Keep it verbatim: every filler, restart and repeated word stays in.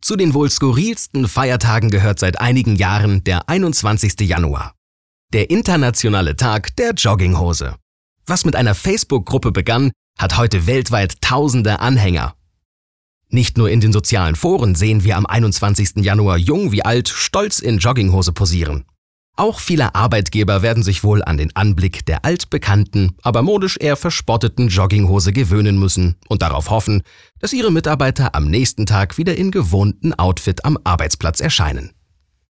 Zu den wohl skurrilsten Feiertagen gehört seit einigen Jahren der einundzwanzigste Januar. Der internationale Tag der Jogginghose. Was mit einer Facebook-Gruppe begann, hat heute weltweit tausende Anhänger. Nicht nur in den sozialen Foren sehen wir am einundzwanzigsten Januar jung wie alt stolz in Jogginghose posieren. Auch viele Arbeitgeber werden sich wohl an den Anblick der altbekannten, aber modisch eher verspotteten Jogginghose gewöhnen müssen und darauf hoffen, dass ihre Mitarbeiter am nächsten Tag wieder in gewohnten Outfit am Arbeitsplatz erscheinen.